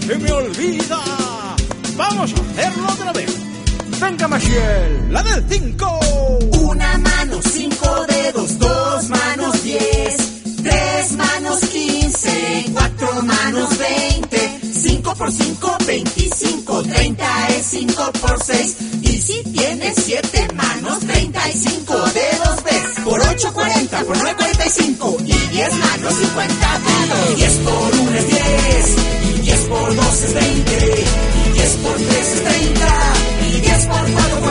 se me olvida. Vamos a hacerlo otra vez. Venga, Maciel, la del 5. Una mano, 5 dedos, 2 manos, 10, 3 manos, 15, 4 manos, 20, 5 por 5, 25, 30 es 5 por 6. Y si tienes 7 manos, 35 dedos ves. Por 8, 40, por 9, 45. Y 10 manos, 50 dedos. 10 por 1 es 10. Y 10 por 2 es 20. Y 10 por 3 es 30. Y 10 por 4,